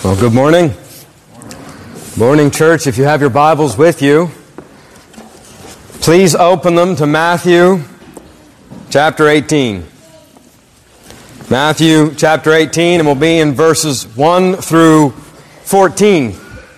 Well, good morning. Morning, church. If you have your Bibles with you, please open them to Matthew chapter 18. Matthew chapter 18, and we'll be in verses 1 through 14.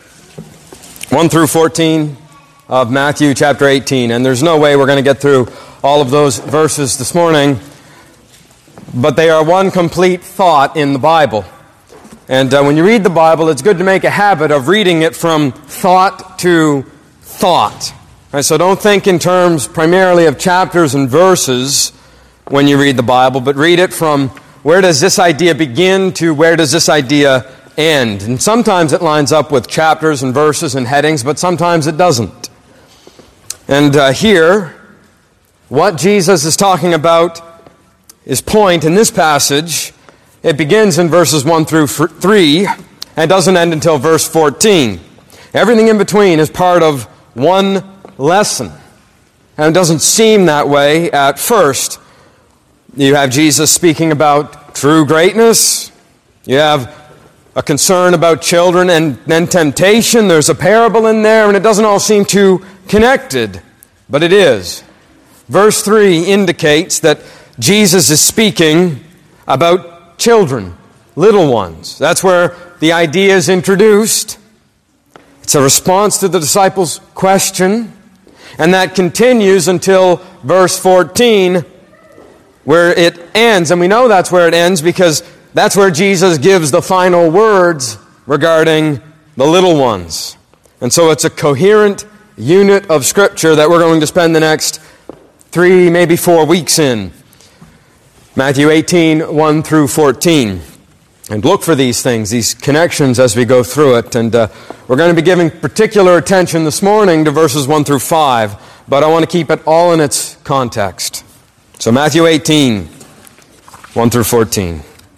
1 through 14 of Matthew chapter 18. And there's no way we're going to get through all of those verses this morning, but they are one complete thought in the Bible. And when you read the Bible, it's good to make a habit of reading it from thought to thought. Right, so don't think in terms primarily of chapters and verses when you read the Bible, but read it from where does this idea begin to where does this idea end. And sometimes it lines up with chapters and verses and headings, but sometimes it doesn't. And here, what Jesus is talking about, his point in this passage, it begins in verses 1 through 3 and doesn't end until verse 14. Everything in between is part of one lesson. And it doesn't seem that way at first. You have Jesus speaking about true greatness. You have a concern about children and then temptation. There's a parable in there, and it doesn't all seem too connected, but it is. Verse 3 indicates that Jesus is speaking about children, little ones. That's where the idea is introduced. It's a response to the disciples' question, and that continues until verse 14, where it ends. And we know that's where it ends because that's where Jesus gives the final words regarding the little ones. And so it's a coherent unit of Scripture that we're going to spend the next 3, maybe 4 weeks in. Matthew 18, 1 through 14. And look for these things, these connections as we go through it. And we're going to be giving particular attention this morning to verses 1 through 5, but I want to keep it all in its context. So Matthew 18, 1 through 14.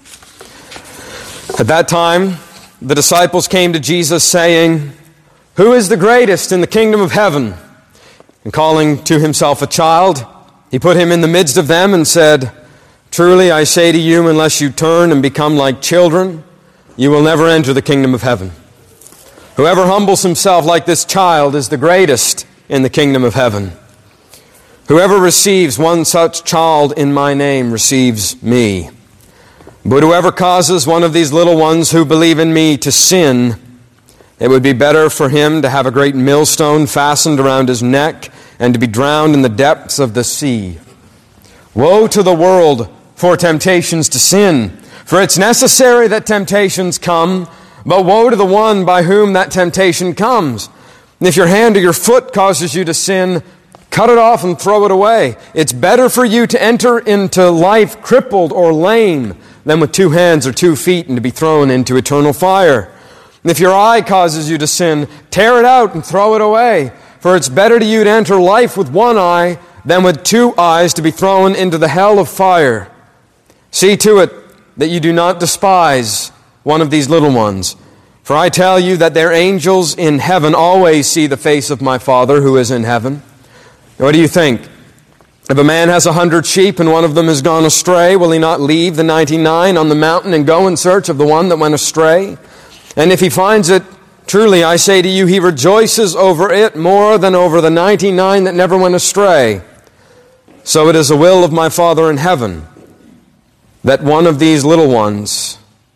At that time, the disciples came to Jesus saying, "Who is the greatest in the kingdom of heaven?" And calling to himself a child, he put him in the midst of them and said, "Truly I say to you, unless you turn and become like children, you will never enter the kingdom of heaven. Whoever humbles himself like this child is the greatest in the kingdom of heaven. Whoever receives one such child in my name receives me. But whoever causes one of these little ones who believe in me to sin, it would be better for him to have a great millstone fastened around his neck and to be drowned in the depths of the sea. Woe to the world for temptations to sin, for it's necessary that temptations come, but woe to the one by whom that temptation comes. And if your hand or your foot causes you to sin, cut it off and throw it away. It's better for you to enter into life crippled or lame than with 2 hands or 2 feet and to be thrown into eternal fire. And if your eye causes you to sin, tear it out and throw it away. For it's better to you to enter life with 1 eye than with 2 eyes to be thrown into the hell of fire. See to it that you do not despise one of these little ones. For I tell you that their angels in heaven always see the face of my Father who is in heaven. What do you think? If a man has 100 sheep and one of them has gone astray, will he not leave the 99 on the mountain and go in search of the one that went astray? And if he finds it, truly I say to you, he rejoices over it more than over the 99 that never went astray. So it is the will of my Father in heaven that none of these little ones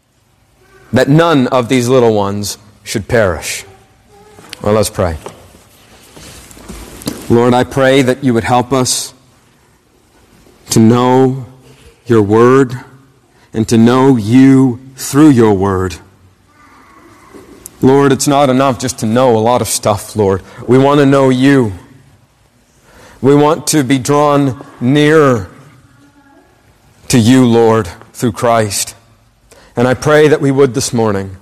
should perish." Well, let's pray. Lord, I pray that you would help us to know your word and to know you through your word. Lord, it's not enough just to know a lot of stuff, Lord. We want to know you. We want to be drawn nearer to you, Lord, through Christ. And I pray that we would this morning.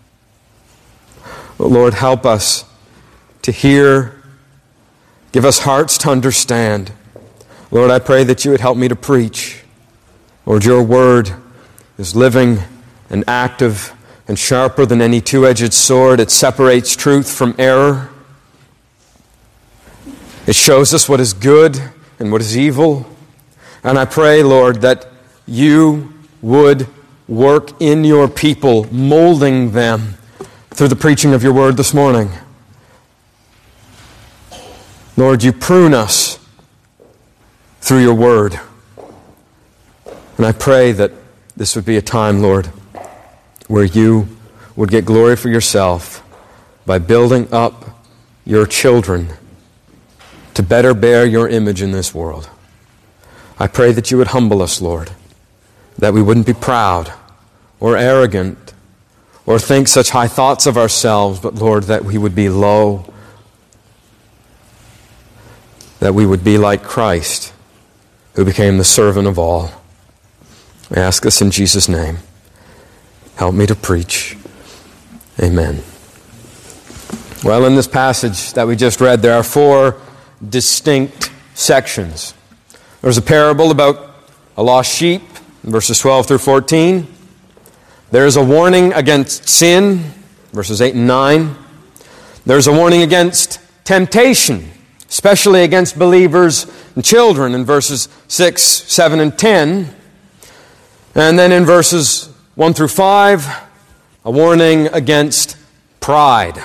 But Lord, help us to hear. Give us hearts to understand. Lord, I pray that you would help me to preach. Lord, your word is living and active and sharper than any two-edged sword. It separates truth from error. It shows us what is good and what is evil. And I pray, Lord, that you would work in your people, molding them through the preaching of your word this morning. Lord, you prune us through your word. And I pray that this would be a time, Lord, where you would get glory for yourself by building up your children to better bear your image in this world. I pray that you would humble us, Lord, that we wouldn't be proud or arrogant or think such high thoughts of ourselves, but Lord, that we would be low, that we would be like Christ, who became the servant of all. I ask this in Jesus' name. Help me to preach. Amen. Well, in this passage that we just read, there are 4 distinct sections. There's a parable about a lost sheep, verses 12 through 14. There's a warning against sin, verses 8 and 9. There's a warning against temptation, especially against believers and children, in verses 6, 7, and 10. And then in verses 1 through 5, a warning against pride.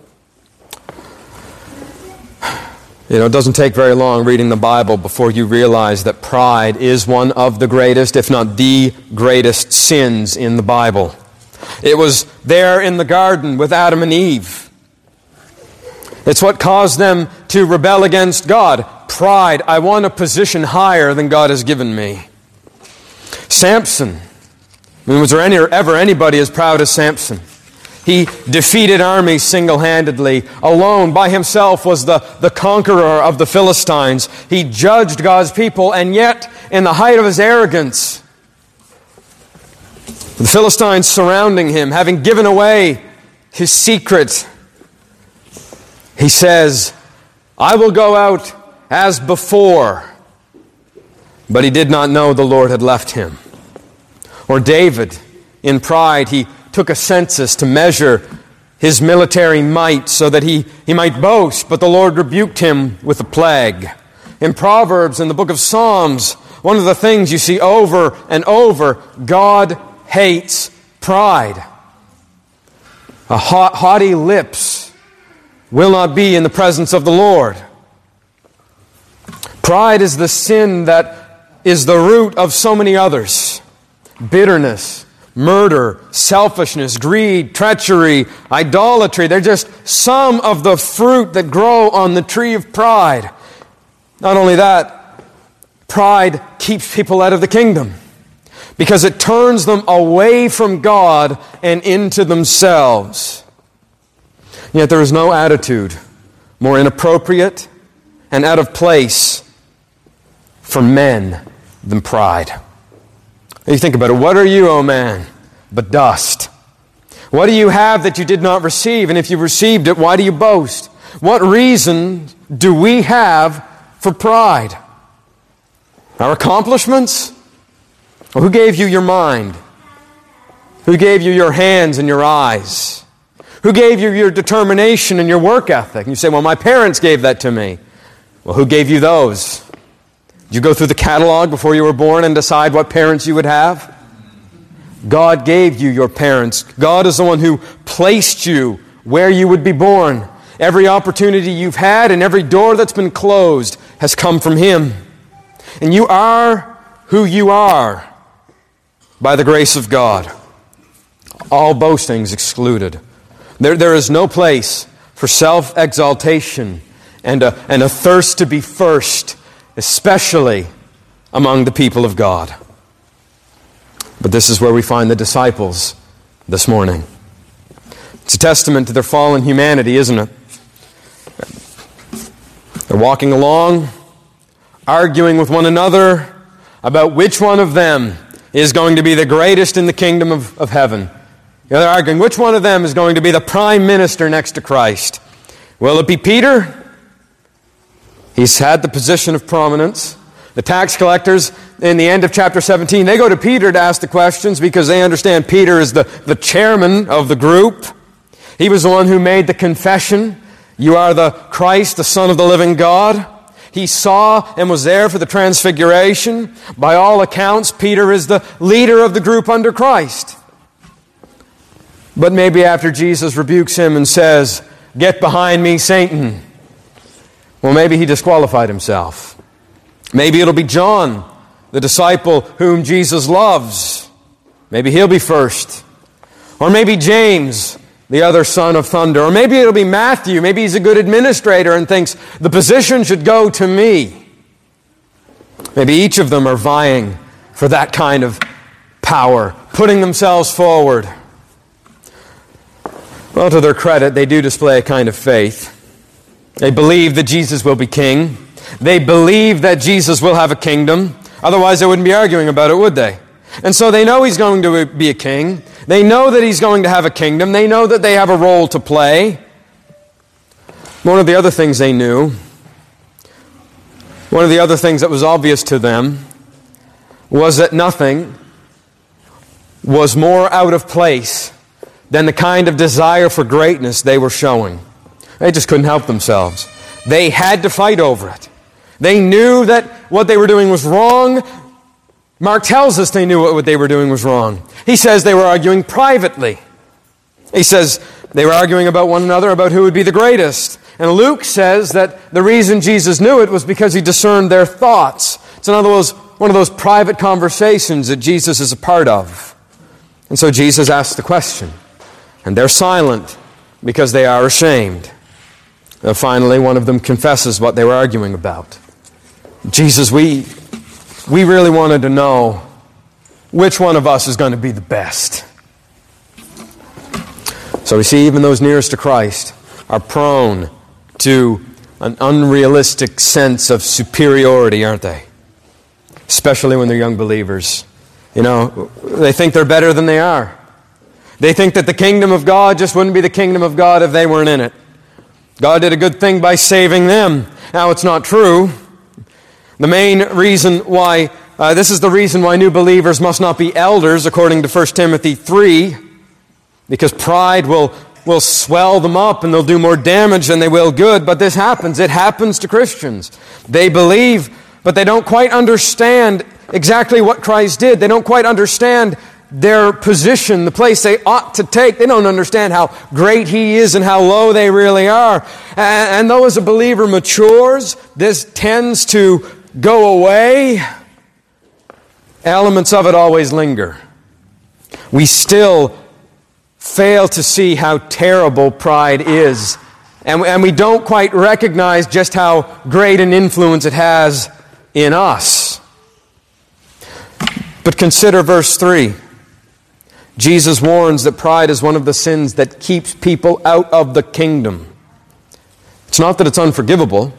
It doesn't take very long reading the Bible before you realize that pride is one of the greatest, if not the greatest, sins in the Bible. It was there in the garden with Adam and Eve. It's what caused them to rebel against God. Pride. I want a position higher than God has given me. Samson. Was there ever anybody as proud as Samson? He defeated armies single-handedly. Alone, by himself, was the conqueror of the Philistines. He judged God's people, and yet, in the height of his arrogance, the Philistines surrounding him, having given away his secret, he says, I will go out as before. But he did not know the Lord had left him. Or David, in pride, he took a census to measure his military might so that he might boast, but the Lord rebuked him with a plague. In Proverbs, in the book of Psalms, one of the things you see over and over, God hates pride. Haughty lips will not be in the presence of the Lord. Pride is the sin that is the root of so many others. Bitterness, murder, selfishness, greed, treachery, idolatry. They're just some of the fruit that grow on the tree of pride. Not only that, pride keeps people out of the kingdom because it turns them away from God and into themselves. Yet there is no attitude more inappropriate and out of place for men than pride. You think about it. What are you, O man, but dust? What do you have that you did not receive? And if you received it, why do you boast? What reason do we have for pride? Our accomplishments? Well, who gave you your mind? Who gave you your hands and your eyes? Who gave you your determination and your work ethic? And you say, well, my parents gave that to me. Well, who gave you those? Did you go through the catalog before you were born and decide what parents you would have? God gave you your parents. God is the one who placed you where you would be born. Every opportunity you've had and every door that's been closed has come from Him. And you are who you are by the grace of God. All boastings excluded. There is no place for self-exaltation and a thirst to be first, especially among the people of God. But this is where we find the disciples this morning. It's a testament to their fallen humanity, isn't it? They're walking along, arguing with one another about which one of them is going to be the greatest in the kingdom of heaven. They're arguing which one of them is going to be the prime minister next to Christ. Will it be Peter? He's had the position of prominence. The tax collectors, in the end of chapter 17, they go to Peter to ask the questions because they understand Peter is the chairman of the group. He was the one who made the confession, "You are the Christ, the Son of the living God." He saw and was there for the transfiguration. By all accounts, Peter is the leader of the group under Christ. But maybe after Jesus rebukes him and says, "Get behind me, Satan," well, maybe he disqualified himself. Maybe it'll be John, the disciple whom Jesus loves. Maybe he'll be first. Or maybe James, the other son of thunder. Or maybe it'll be Matthew. Maybe he's a good administrator and thinks the position should go to me. Maybe each of them are vying for that kind of power, putting themselves forward. Well, to their credit, they do display a kind of faith. They believe that Jesus will be king. They believe that Jesus will have a kingdom. Otherwise, they wouldn't be arguing about it, would they? And so they know he's going to be a king. They know that he's going to have a kingdom. They know that they have a role to play. One of the other things they knew, one of the other things that was obvious to them, was that nothing was more out of place than the kind of desire for greatness they were showing. They just couldn't help themselves. They had to fight over it. They knew that what they were doing was wrong. Mark tells us they knew what they were doing was wrong. He says they were arguing privately. He says they were arguing about one another about who would be the greatest. And Luke says that the reason Jesus knew it was because he discerned their thoughts. It's in other words, one of those private conversations that Jesus is a part of. And so Jesus asks the question. And they're silent because they are ashamed. And finally, one of them confesses what they were arguing about. Jesus, we really wanted to know which one of us is going to be the best. So we see even those nearest to Christ are prone to an unrealistic sense of superiority, aren't they? Especially when they're young believers. You know, they think they're better than they are. They think that the kingdom of God just wouldn't be the kingdom of God if they weren't in it. God did a good thing by saving them. Now, it's not true. The main reason why, this is the reason why new believers must not be elders, according to 1 Timothy 3, because pride will swell them up and they'll do more damage than they will good. But this happens. It happens to Christians. They believe, but they don't quite understand exactly what Christ did. They don't quite understand their position, the place they ought to take. They don't understand how great He is and how low they really are. And though as a believer matures, this tends to go away, elements of it always linger. We still fail to see how terrible pride is. And we don't quite recognize just how great an influence it has in us. But consider verse 3. Jesus warns that pride is one of the sins that keeps people out of the kingdom. It's not that it's unforgivable,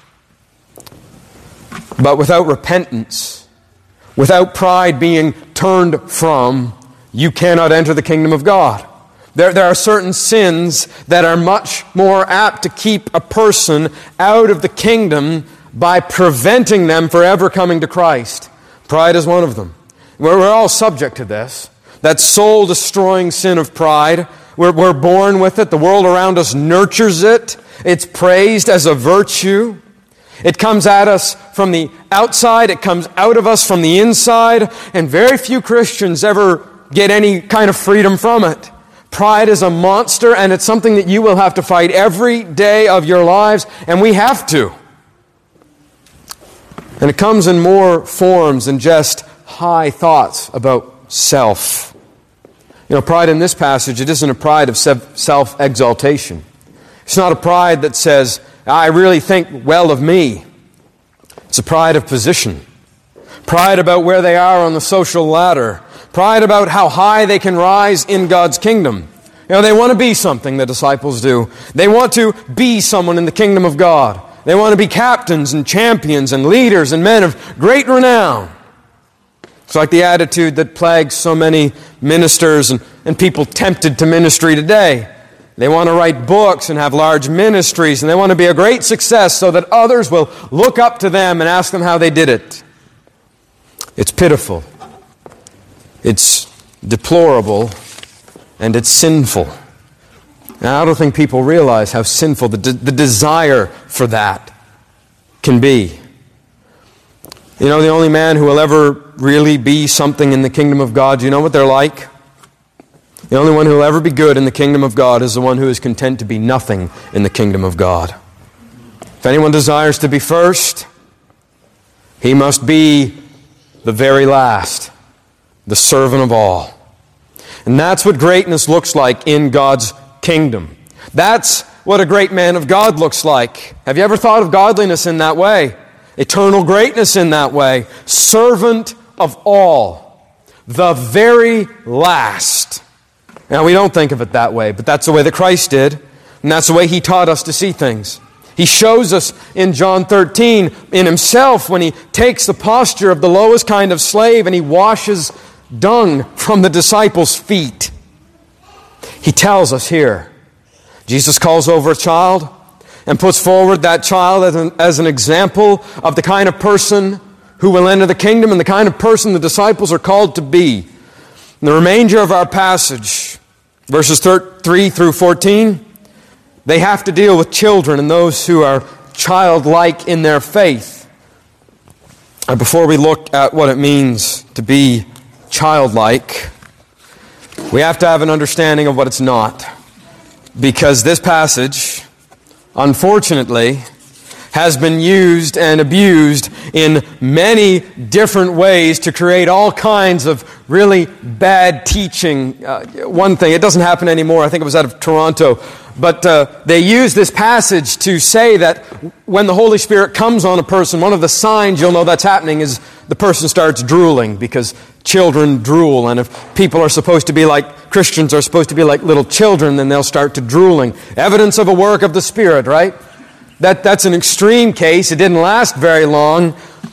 but without repentance, without pride being turned from, you cannot enter the kingdom of God. There are certain sins that are much more apt to keep a person out of the kingdom by preventing them forever coming to Christ. Pride is one of them. We're all subject to this. That soul-destroying sin of pride. We're born with it. The world around us nurtures it. It's praised as a virtue. It comes at us from the outside. It comes out of us from the inside. And very few Christians ever get any kind of freedom from it. Pride is a monster, and it's something that you will have to fight every day of your lives, and we have to. And it comes in more forms than just high thoughts about self. You know, pride in this passage, it isn't a pride of self-exaltation. It's not a pride that says, I really think well of me. It's a pride of position. Pride about where they are on the social ladder. Pride about how high they can rise in God's kingdom. You know, they want to be something, the disciples do. They want to be someone in the kingdom of God. They want to be captains and champions and leaders and men of great renown. It's like the attitude that plagues so many ministers and people tempted to ministry today. They want to write books and have large ministries, and they want to be a great success so that others will look up to them and ask them how they did it. It's pitiful. It's deplorable, and it's sinful. Now, I don't think people realize how sinful the desire for that. can be. You know, the only man who will ever really be something in the kingdom of God, do you know what they're like? The only one who will ever be good in the kingdom of God is the one who is content to be nothing in the kingdom of God. If anyone desires to be first, he must be the very last, the servant of all. And that's what greatness looks like in God's kingdom. That's what a great man of God looks like. Have you ever thought of godliness in that way? Eternal greatness in that way. Servant of all. The very last. Now, we don't think of it that way, but that's the way that Christ did. And that's the way He taught us to see things. He shows us in John 13 in Himself when He takes the posture of the lowest kind of slave and He washes dung from the disciples' feet. He tells us here. Jesus calls over a child and puts forward that child as an example of the kind of person who will enter the kingdom and the kind of person the disciples are called to be. In the remainder of our passage, verses 3 through 14, they have to deal with children and those who are childlike in their faith. And before we look at what it means to be childlike, we have to have an understanding of what it's not. Because this passage, unfortunately, has been used and abused in many different ways to create all kinds of really bad teaching. One thing, it doesn't happen anymore, I think it was out of Toronto, but they use this passage to say that when the Holy Spirit comes on a person, one of the signs you'll know that's happening is the person starts drooling, because children drool, and if people are supposed to be like, Christians are supposed to be like little children, then they'll start to drooling. Evidence of a work of the Spirit, right? That's an extreme case. It didn't last very long.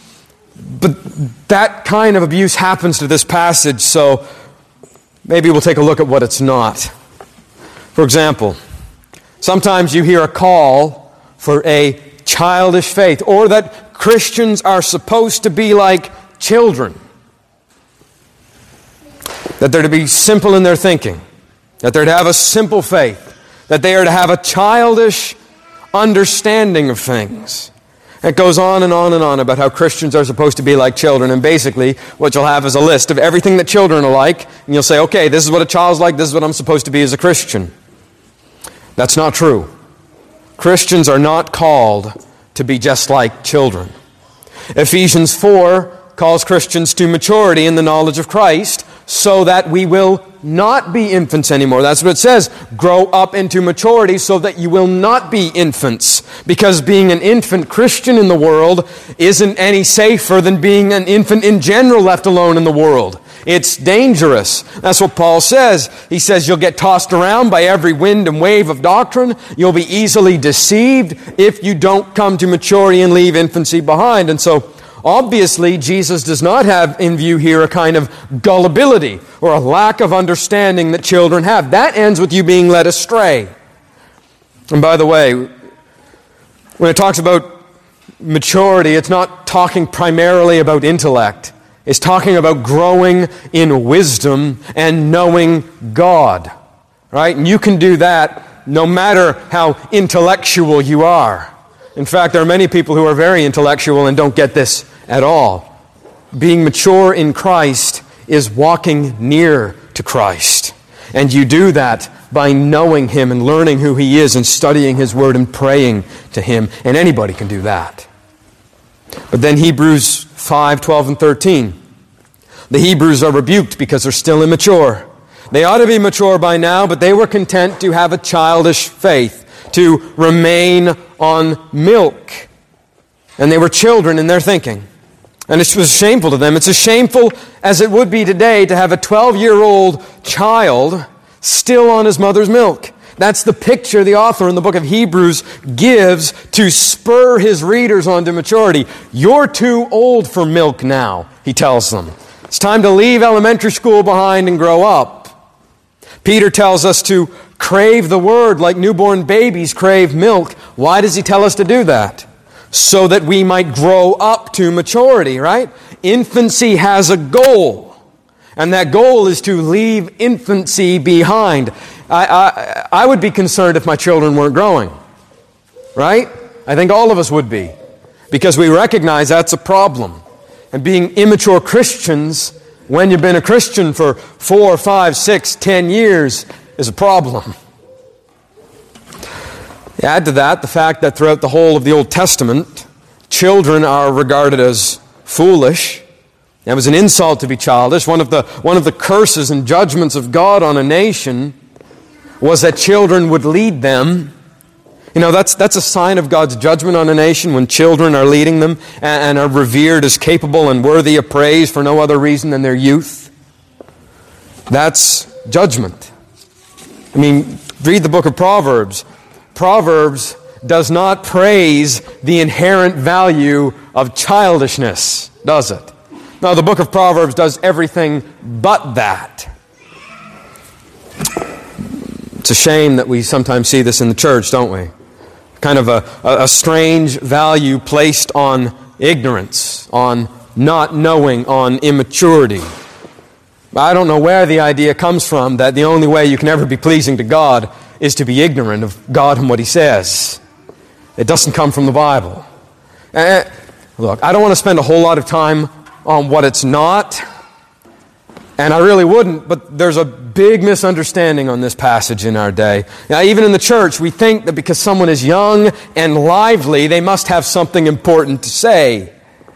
But that kind of abuse happens to this passage, so maybe we'll take a look at what it's not. For example, sometimes you hear a call for a childish faith, or that Christians are supposed to be like children. That they're to be simple in their thinking. That they're to have a simple faith. That they are to have a childish understanding of things. It goes on and on and on about how Christians are supposed to be like children. And basically, what you'll have is a list of everything that children are like. And you'll say, okay, this is what a child's like. This is what I'm supposed to be as a Christian. That's not true. Christians are not called to be just like children. Ephesians 4 calls Christians to maturity in the knowledge of Christ, so that we will not be infants anymore. That's what it says. Grow up into maturity so that you will not be infants. Because being an infant Christian in the world isn't any safer than being an infant in general left alone in the world. It's dangerous. That's what Paul says. He says you'll get tossed around by every wind and wave of doctrine. You'll be easily deceived if you don't come to maturity and leave infancy behind. And so, obviously, Jesus does not have in view here a kind of gullibility or a lack of understanding that children have. That ends with you being led astray. And by the way, when it talks about maturity, it's not talking primarily about intellect. It's talking about growing in wisdom and knowing God. Right? And you can do that no matter how intellectual you are. In fact, there are many people who are very intellectual and don't get this at all. Being mature in Christ is walking near to Christ. And you do that by knowing Him and learning who He is and studying His Word and praying to Him. And anybody can do that. But then Hebrews 5, 12, and 13. The Hebrews are rebuked because they're still immature. They ought to be mature by now, but they were content to have a childish faith, to remain on milk. And they were children in their thinking. And it was shameful to them. It's as shameful as it would be today to have a 12-year-old child still on his mother's milk. That's the picture the author in the book of Hebrews gives to spur his readers on to maturity. You're too old for milk now, he tells them. It's time to leave elementary school behind and grow up. Peter tells us to crave the Word like newborn babies crave milk. Why does he tell us to do that? So that we might grow up to maturity, right? Infancy has a goal. And that goal is to leave infancy behind. I would be concerned if my children weren't growing. Right? I think all of us would be. because we recognize that's a problem. And being immature Christians, when you've been a Christian for 4, 5, 6, 10 years, is a problem. Add to that the fact that throughout the whole of the Old Testament, children are regarded as foolish. It was an insult to be childish. One of the curses and judgments of God on a nation was that children would lead them. You know, that's a sign of God's judgment on a nation when children are leading them and are revered as capable and worthy of praise for no other reason than their youth. That's judgment. I mean, read the book of Proverbs. Proverbs does not praise the inherent value of childishness, does it? No, the book of Proverbs does everything but that. It's a shame that we sometimes see this in the church, don't we? Kind of a strange value placed on ignorance, on not knowing, on immaturity. I don't know where the idea comes from that the only way you can ever be pleasing to God is to be ignorant of God and what He says. It doesn't come from the Bible. Look, I don't want to spend a whole lot of time on what it's not, and I really wouldn't, but there's a big misunderstanding on this passage in our day. Now, even in the church, we think that because someone is young and lively, they must have something important to say.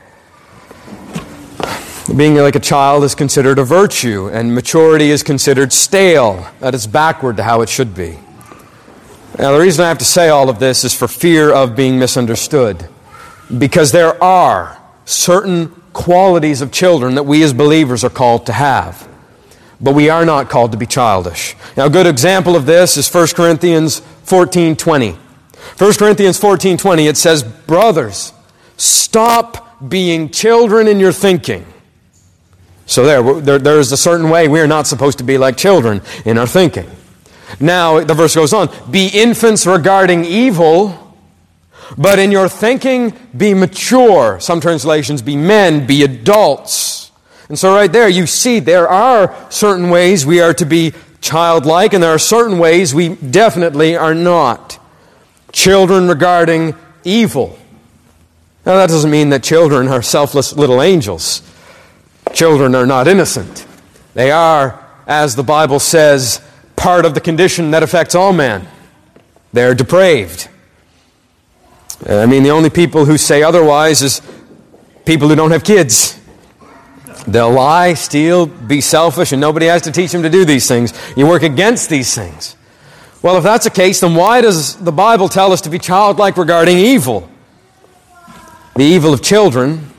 Being like a child is considered a virtue, and maturity is considered stale. That is backward to how it should be. Now, the reason I have to say all of this is for fear of being misunderstood. Because there are certain qualities of children that we as believers are called to have. But we are not called to be childish. Now, a good example of this is 1 Corinthians 14:20. 1 Corinthians 14:20, it says, "Brothers, stop being children in your thinking." So there is a certain way we are not supposed to be like children in our thinking. Now, the verse goes on, "Be infants regarding evil, but in your thinking be mature." Some translations, be men, be adults. And so right there you see there are certain ways we are to be childlike, and there are certain ways we definitely are not. Children regarding evil. Now that doesn't mean that children are selfless little angels. Children are not innocent. They are, as the Bible says, part of the condition that affects all men. They're depraved. I mean, the only people who say otherwise is people who don't have kids. They'll lie, steal, be selfish, and nobody has to teach them to do these things. You work against these things. Well, if that's the case, then why does the Bible tell us to be childlike regarding evil? The evil of children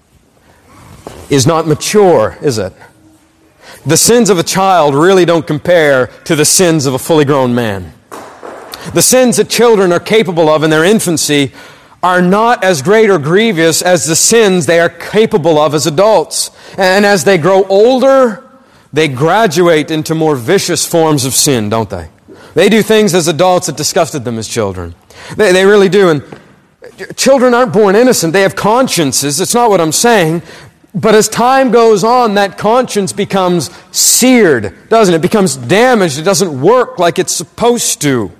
is not mature, is it? The sins of a child really don't compare to the sins of a fully grown man. The sins that children are capable of in their infancy are not as great or grievous as the sins they are capable of as adults. And as they grow older, they graduate into more vicious forms of sin, don't they? They do things as adults that disgusted them as children. They really do. And children aren't born innocent. They have consciences. That's not what I'm saying. But as time goes on, that conscience becomes seared, doesn't it? It becomes damaged. It doesn't work like it's supposed to.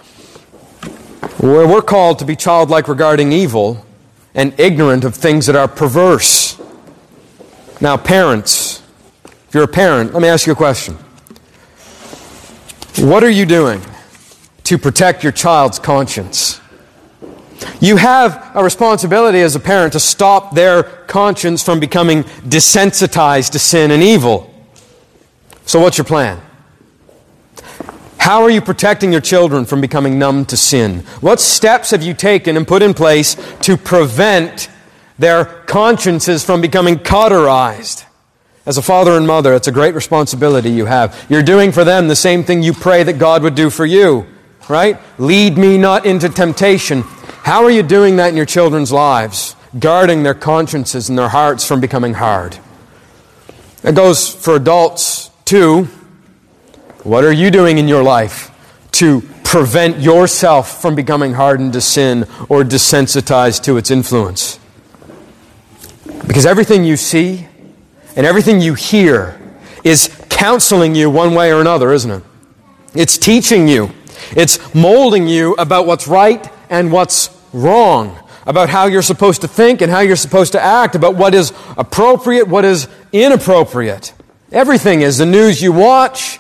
We're called to be childlike regarding evil and ignorant of things that are perverse. Now, parents, if you're a parent, let me ask you a question. What are you doing to protect your child's conscience? You have a responsibility as a parent to stop their conscience from becoming desensitized to sin and evil. So what's your plan? How are you protecting your children from becoming numb to sin? What steps have you taken and put in place to prevent their consciences from becoming cauterized? As a father and mother, it's a great responsibility you have. You're doing for them the same thing you pray that God would do for you, right? Lead me not into temptation. How are you doing that in your children's lives? Guarding their consciences and their hearts from becoming hard. It goes for adults too. What are you doing in your life to prevent yourself from becoming hardened to sin or desensitized to its influence? Because everything you see and everything you hear is counseling you one way or another, isn't it? It's teaching you. It's molding you about what's right and what's wrong, about how you're supposed to think and how you're supposed to act, about what is appropriate, what is inappropriate. Everything is. The news you watch,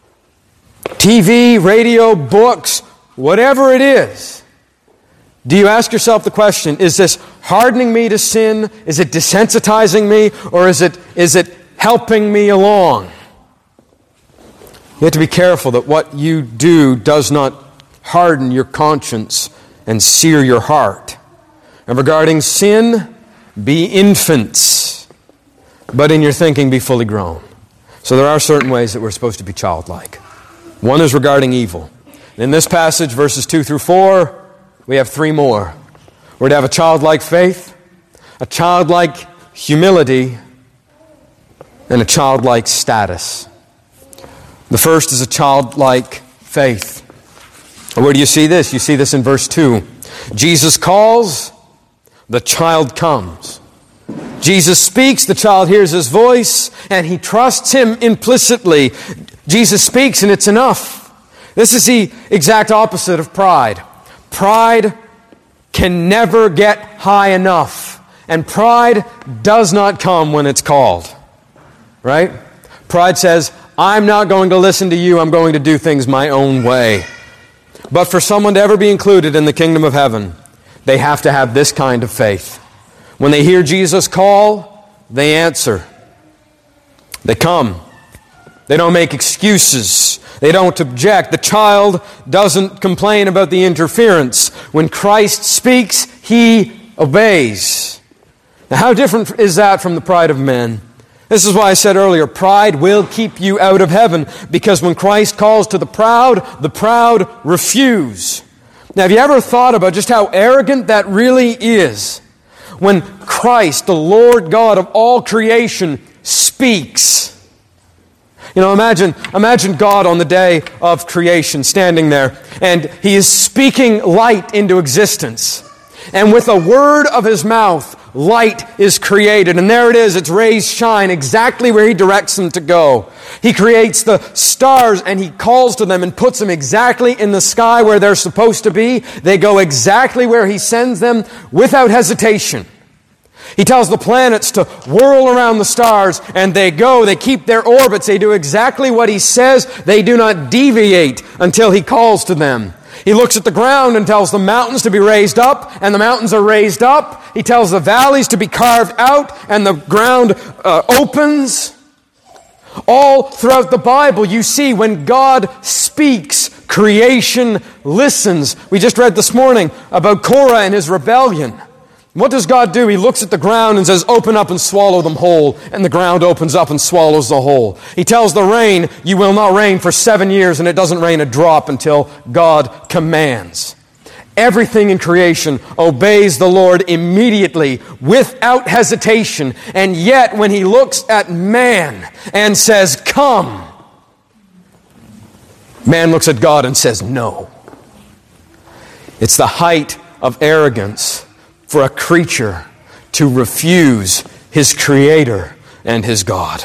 TV, radio, books, whatever it is. Do you ask yourself the question, is this hardening me to sin? Is it desensitizing me? Or is it helping me along? You have to be careful that what you do does not harden your conscience and sear your heart. And regarding sin, be infants, but in your thinking be fully grown. So there are certain ways that we're supposed to be childlike. One is regarding evil. In this passage, verses 2 through 4, we have 3 more. We're to have a childlike faith, a childlike humility, and a childlike status. The first is a childlike faith. Where do you see this? You see this in verse 2. Jesus calls, the child comes. Jesus speaks, the child hears his voice, and he trusts him implicitly. Jesus speaks, and it's enough. This is the exact opposite of pride. Pride can never get high enough, and pride does not come when it's called. Right? Pride says, I'm not going to listen to you, I'm going to do things my own way. But for someone to ever be included in the kingdom of heaven, they have to have this kind of faith. When they hear Jesus call, they answer. They come. They don't make excuses. They don't object. The child doesn't complain about the interference. When Christ speaks, he obeys. Now, how different is that from the pride of men? This is why I said earlier, pride will keep you out of heaven, because when Christ calls to the proud refuse. Now, have you ever thought about just how arrogant that really is? When Christ, the Lord God of all creation, speaks. You know, imagine God on the day of creation standing there, and He is speaking light into existence. And with a word of His mouth, light is created. And there it is, its rays shine exactly where He directs them to go. He creates the stars and He calls to them and puts them exactly in the sky where they're supposed to be. They go exactly where He sends them without hesitation. He tells the planets to whirl around the stars, and they go, they keep their orbits, they do exactly what He says, they do not deviate until He calls to them. He looks at the ground and tells the mountains to be raised up, and the mountains are raised up. He tells the valleys to be carved out, and the ground opens. All throughout the Bible, you see when God speaks, creation listens. We just read this morning about Korah and his rebellion. What does God do? He looks at the ground and says, open up and swallow them whole. And the ground opens up and swallows the whole. He tells the rain, you will not rain for 7 years, and it doesn't rain a drop until God commands. Everything in creation obeys the Lord immediately, without hesitation. And yet, when He looks at man and says, come, man looks at God and says, no. It's the height of arrogance for a creature to refuse his Creator and his God.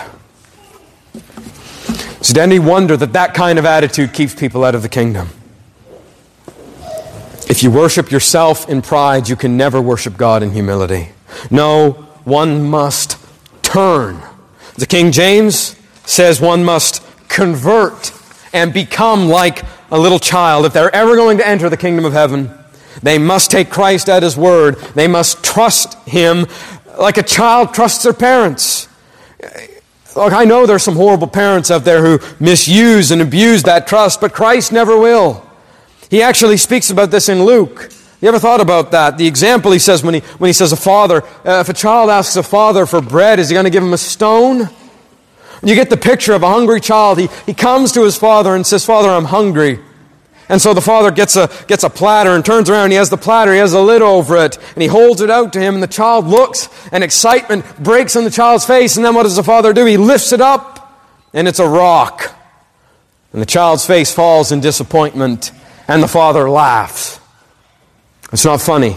Is it any wonder that that kind of attitude keeps people out of the kingdom? If you worship yourself in pride, you can never worship God in humility. No, one must turn. The King James says one must convert and become like a little child. If they're ever going to enter the kingdom of heaven, they must take Christ at His word. They must trust Him like a child trusts their parents. Look, I know there's some horrible parents out there who misuse and abuse that trust, but Christ never will. He actually speaks about this in Luke. You ever thought about that? The example He says when he says a father, if a child asks a father for bread, is he going to give him a stone? You get the picture of a hungry child. He comes to his father and says, Father, I'm hungry. And so the father gets a platter and turns around. He has the platter. He has a lid over it. And he holds it out to him. And the child looks, and excitement breaks on the child's face. And then what does the father do? He lifts it up, and it's a rock. And the child's face falls in disappointment. And the father laughs. It's not funny.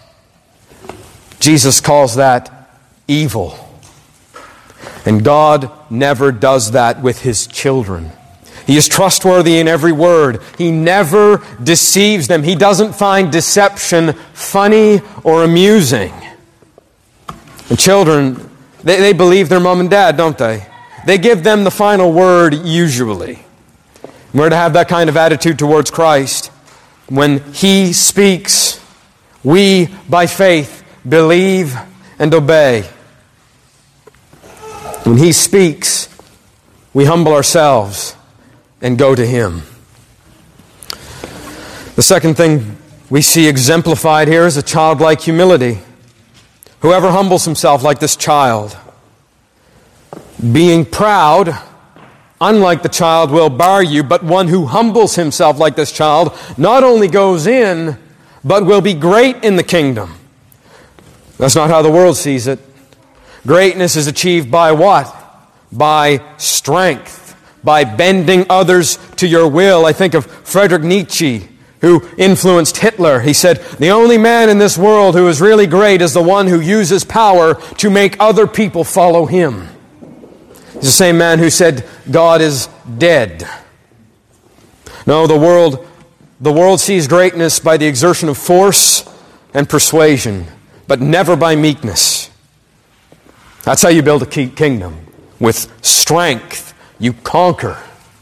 Jesus calls that evil. And God never does that with His children. He is trustworthy in every word. He never deceives them. He doesn't find deception funny or amusing. And children, they believe their mom and dad, don't they? They give them the final word usually. We're to have that kind of attitude towards Christ. When He speaks, we, by faith, believe and obey. When He speaks, we humble ourselves and go to Him. The second thing we see exemplified here is a childlike humility. Whoever humbles himself like this child, being proud, unlike the child, will bar you, but one who humbles himself like this child not only goes in, but will be great in the kingdom. That's not how the world sees it. Greatness is achieved by what? By strength, by bending others to your will. I think of Friedrich Nietzsche, who influenced Hitler. He said, the only man in this world who is really great is the one who uses power to make other people follow him. He's the same man who said, God is dead. No, the world sees greatness by the exertion of force and persuasion, but never by meekness. That's how you build a kingdom. With strength, you conquer.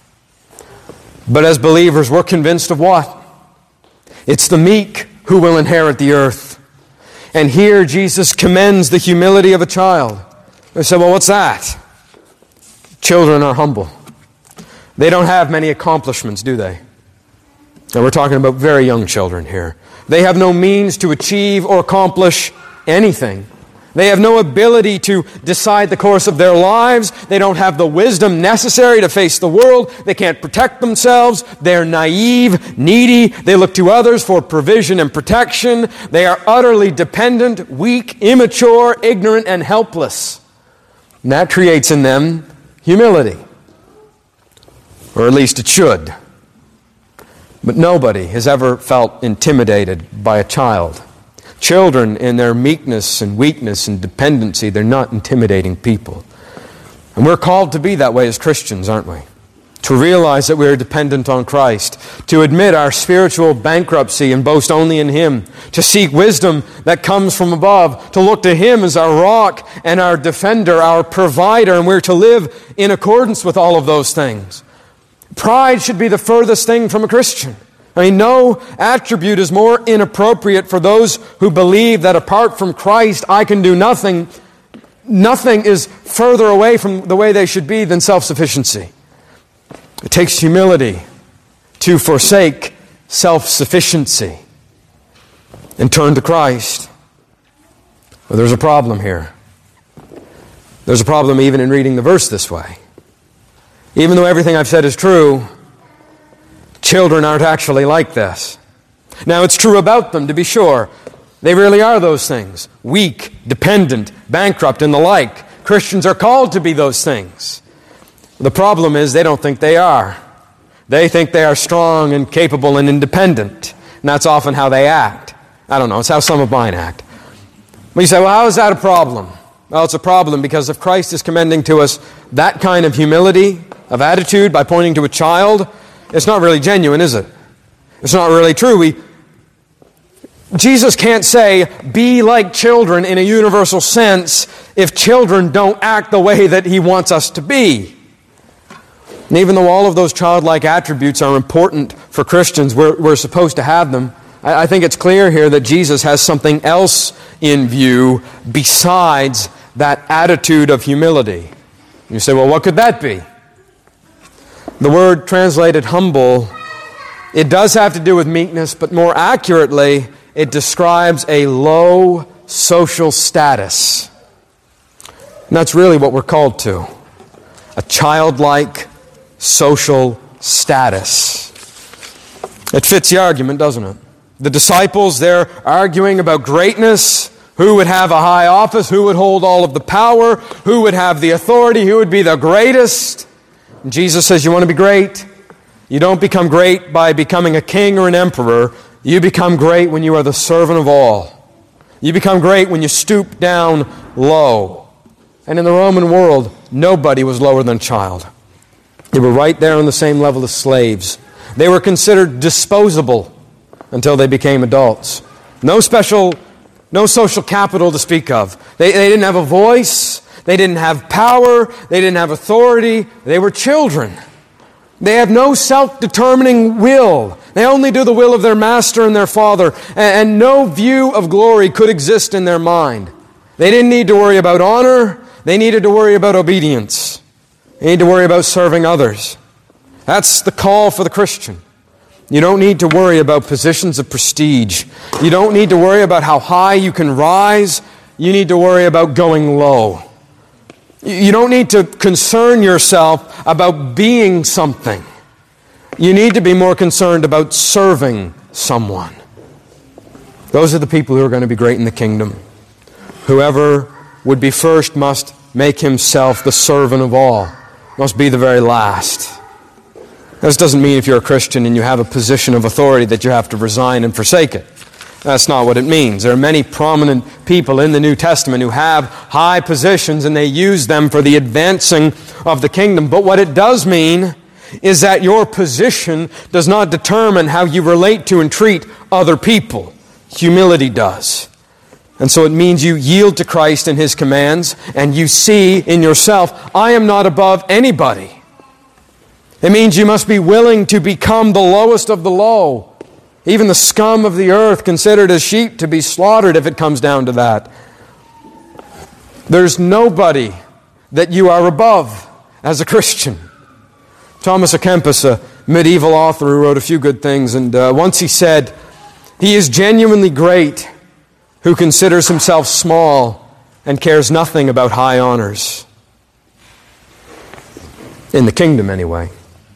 But as believers, we're convinced of what? It's the meek who will inherit the earth. And here Jesus commends the humility of a child. They say, well, what's that? Children are humble. They don't have many accomplishments, do they? And we're talking about very young children here. They have no means to achieve or accomplish anything. They have no ability to decide the course of their lives. They don't have the wisdom necessary to face the world. They can't protect themselves. They're naive, needy. They look to others for provision and protection. They are utterly dependent, weak, immature, ignorant, and helpless. And that creates in them humility. Or at least it should. But nobody has ever felt intimidated by a child. Children, in their meekness and weakness and dependency, they're not intimidating people. And we're called to be that way as Christians, aren't we? To realize that we are dependent on Christ. To admit our spiritual bankruptcy and boast only in Him. To seek wisdom that comes from above. To look to Him as our rock and our defender, our provider. And we're to live in accordance with all of those things. Pride should be the furthest thing from a Christian. I mean, no attribute is more inappropriate for those who believe that apart from Christ, I can do nothing. Nothing is further away from the way they should be than self-sufficiency. It takes humility to forsake self-sufficiency and turn to Christ. Well, there's a problem here. There's a problem even in reading the verse this way. Even though everything I've said is true, children aren't actually like this. Now, it's true about them, to be sure. They really are those things. Weak, dependent, bankrupt, and the like. Christians are called to be those things. The problem is they don't think they are. They think they are strong and capable and independent. And that's often how they act. I don't know, it's how some of mine act. But you say, well, how is that a problem? Well, it's a problem because if Christ is commending to us that kind of humility, of attitude, by pointing to a child, it's not really genuine, is it? It's not really true. Jesus can't say, be like children in a universal sense if children don't act the way that He wants us to be. And even though all of those childlike attributes are important for Christians, we're supposed to have them, I think it's clear here that Jesus has something else in view besides that attitude of humility. You say, well, what could that be? The word translated humble, it does have to do with meekness, but more accurately, it describes a low social status. And that's really what we're called to. A childlike social status. It fits the argument, doesn't it? The disciples, they're arguing about greatness. Who would have a high office? Who would hold all of the power? Who would have the authority? Who would be the greatest? And Jesus says, you want to be great? You don't become great by becoming a king or an emperor. You become great when you are the servant of all. You become great when you stoop down low. And in the Roman world, nobody was lower than a child. They were right there on the same level as slaves. They were considered disposable until they became adults. No social capital to speak of. They didn't have a voice. They didn't have power. They didn't have authority. They were children. They have no self-determining will. They only do the will of their master and their father. And no view of glory could exist in their mind. They didn't need to worry about honor. They needed to worry about obedience. They need to worry about serving others. That's the call for the Christian. You don't need to worry about positions of prestige. You don't need to worry about how high you can rise. You need to worry about going low. You don't need to concern yourself about being something. You need to be more concerned about serving someone. Those are the people who are going to be great in the kingdom. Whoever would be first must make himself the servant of all, must be the very last. This doesn't mean if you're a Christian and you have a position of authority that you have to resign and forsake it. That's not what it means. There are many prominent people in the New Testament who have high positions and they use them for the advancing of the kingdom. But what it does mean is that your position does not determine how you relate to and treat other people. Humility does. And so it means you yield to Christ and His commands and you see in yourself, I am not above anybody. It means you must be willing to become the lowest of the low. Even the scum of the earth considered as sheep to be slaughtered if it comes down to that. There's nobody that you are above as a Christian. Thomas à Kempis, a medieval author who wrote a few good things, and once he said, he is genuinely great who considers himself small and cares nothing about high honors. In the kingdom, anyway.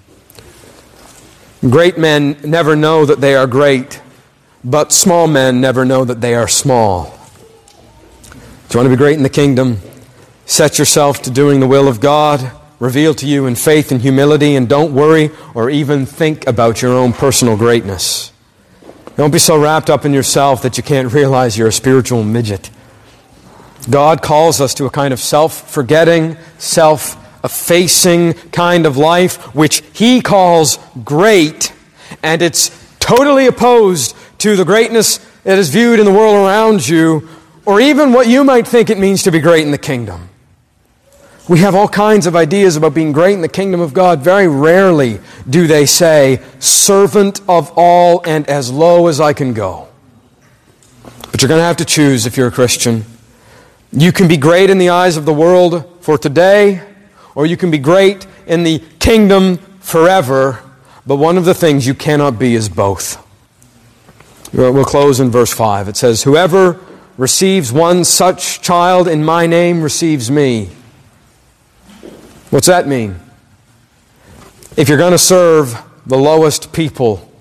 Great men never know that they are great, but small men never know that they are small. Do you want to be great in the kingdom? Set yourself to doing the will of God, revealed to you in faith and humility, and don't worry or even think about your own personal greatness. Don't be so wrapped up in yourself that you can't realize you're a spiritual midget. God calls us to a kind of self-forgetting, self-effacing kind of life, which He calls great, and it's totally opposed to the greatness that is viewed in the world around you, or even what you might think it means to be great in the kingdom. We have all kinds of ideas about being great in the kingdom of God. Very rarely do they say, servant of all and as low as I can go. But you're going to have to choose if you're a Christian. You can be great in the eyes of the world for today, or you can be great in the kingdom forever. But one of the things you cannot be is both. We'll close in verse 5. It says, whoever receives one such child in my name receives me. What's that mean? If you're going to serve the lowest people,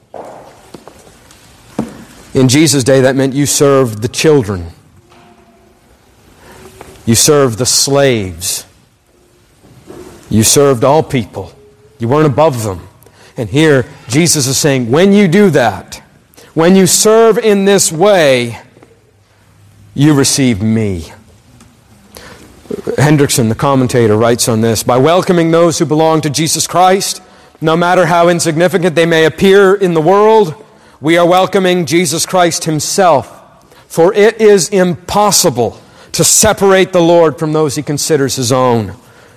in Jesus' day that meant you served the children. You served the slaves. You served all people. You weren't above them. And here Jesus is saying, when you do that, when you serve in this way, you receive me. Hendrickson, the commentator, writes on this, by welcoming those who belong to Jesus Christ, no matter how insignificant they may appear in the world, we are welcoming Jesus Christ Himself. For it is impossible to separate the Lord from those He considers His own.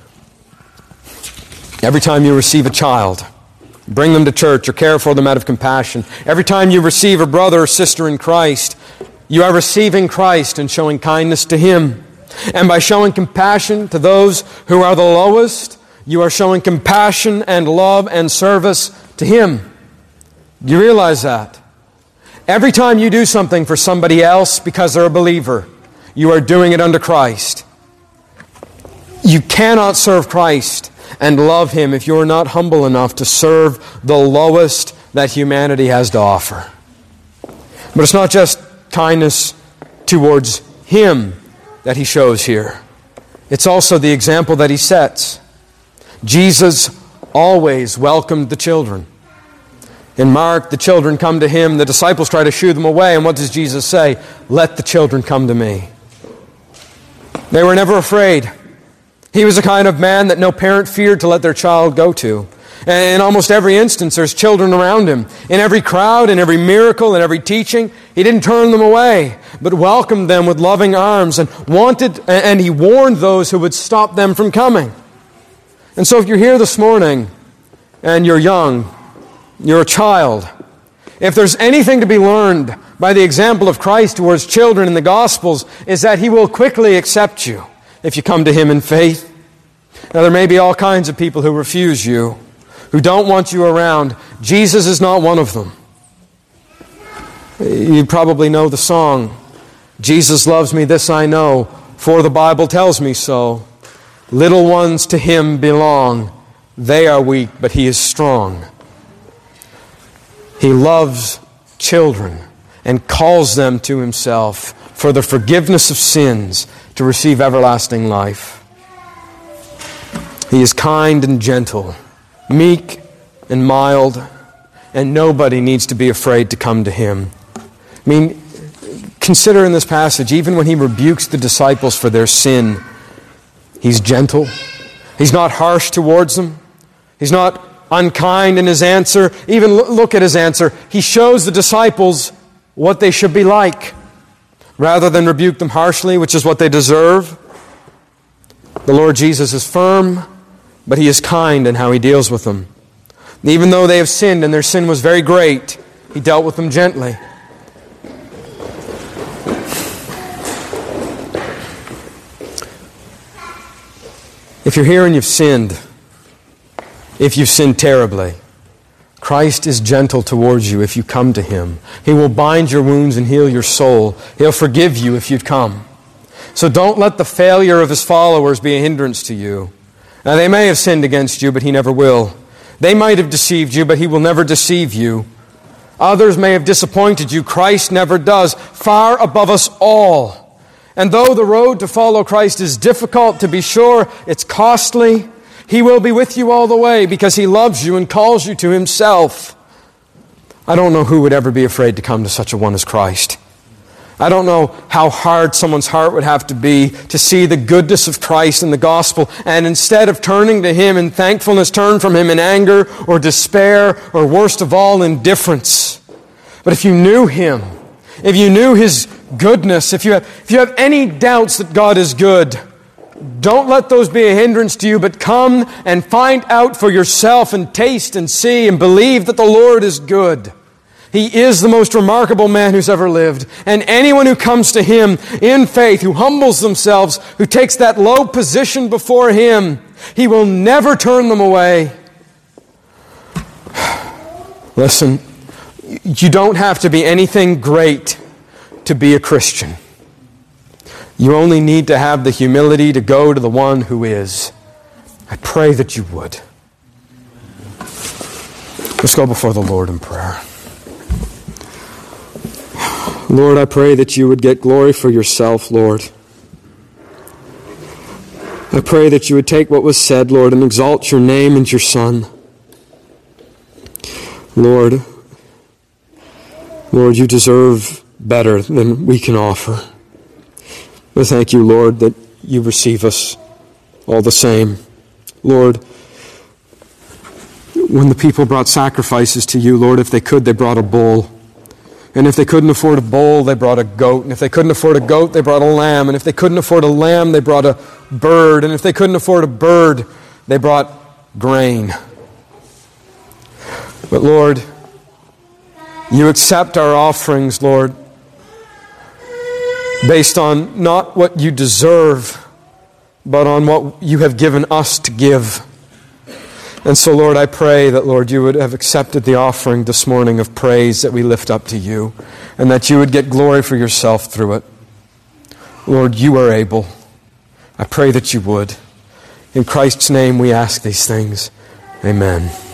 Every time you receive a child, bring them to church or care for them out of compassion. Every time you receive a brother or sister in Christ, you are receiving Christ and showing kindness to Him. And by showing compassion to those who are the lowest, you are showing compassion and love and service to Him. Do you realize that? Every time you do something for somebody else because they're a believer, you are doing it unto Christ. You cannot serve Christ and love Him if you are not humble enough to serve the lowest that humanity has to offer. But it's not just kindness towards Him that He shows here. It's also the example that He sets. Jesus always welcomed the children. In Mark, the children come to Him. The disciples try to shoo them away. And what does Jesus say? Let the children come to me. They were never afraid. He was the kind of man that no parent feared to let their child go to. And in almost every instance, there's children around him. In every crowd, in every miracle, in every teaching, he didn't turn them away, but welcomed them with loving arms and he warned those who would stop them from coming. And so if you're here this morning and you're young, you're a child, if there's anything to be learned by the example of Christ towards children in the Gospels, is that He will quickly accept you if you come to Him in faith. Now, there may be all kinds of people who refuse you, who don't want you around. Jesus is not one of them. You probably know the song, Jesus loves me, this I know, for the Bible tells me so. Little ones to Him belong. They are weak, but He is strong. He loves children and calls them to Himself for the forgiveness of sins to receive everlasting life. He is kind and gentle, meek and mild, and nobody needs to be afraid to come to Him. I mean, consider in this passage, even when He rebukes the disciples for their sin, He's gentle. He's not harsh towards them. He's not unkind in His answer. Even look at His answer. He shows the disciples what they should be like, rather than rebuke them harshly, which is what they deserve. The Lord Jesus is firm, but He is kind in how He deals with them. Even though they have sinned and their sin was very great, He dealt with them gently. If you're here and you've sinned, if you've sinned terribly, Christ is gentle towards you if you come to Him. He will bind your wounds and heal your soul. He'll forgive you if you'd come. So don't let the failure of His followers be a hindrance to you. Now, they may have sinned against you, but He never will. They might have deceived you, but He will never deceive you. Others may have disappointed you. Christ never does. Far above us all. And though the road to follow Christ is difficult, to be sure, it's costly, He will be with you all the way because He loves you and calls you to Himself. I don't know who would ever be afraid to come to such a one as Christ. I don't know how hard someone's heart would have to be to see the goodness of Christ in the gospel and instead of turning to Him in thankfulness, turn from Him in anger or despair or worst of all, indifference. But if you knew Him, if you knew His goodness, if you have any doubts that God is good, don't let those be a hindrance to you, but come and find out for yourself and taste and see and believe that the Lord is good. He is the most remarkable man who's ever lived. And anyone who comes to Him in faith, who humbles themselves, who takes that low position before Him, He will never turn them away. Listen, you don't have to be anything great to be a Christian. You only need to have the humility to go to the one who is. I pray that you would. Let's go before the Lord in prayer. Lord, I pray that you would get glory for yourself, Lord. I pray that you would take what was said, Lord, and exalt your name and your Son. Lord, you deserve better than we can offer. But thank you, Lord, that you receive us all the same. Lord, when the people brought sacrifices to you, Lord, if they could, they brought a bull. And if they couldn't afford a bull, they brought a goat. And if they couldn't afford a goat, they brought a lamb. And if they couldn't afford a lamb, they brought a bird. And if they couldn't afford a bird, they brought grain. But Lord, you accept our offerings, Lord, based on not what you deserve, but on what you have given us to give. And so, Lord, I pray that, Lord, you would have accepted the offering this morning of praise that we lift up to you, and that you would get glory for yourself through it. Lord, you are able. I pray that you would. In Christ's name we ask these things. Amen.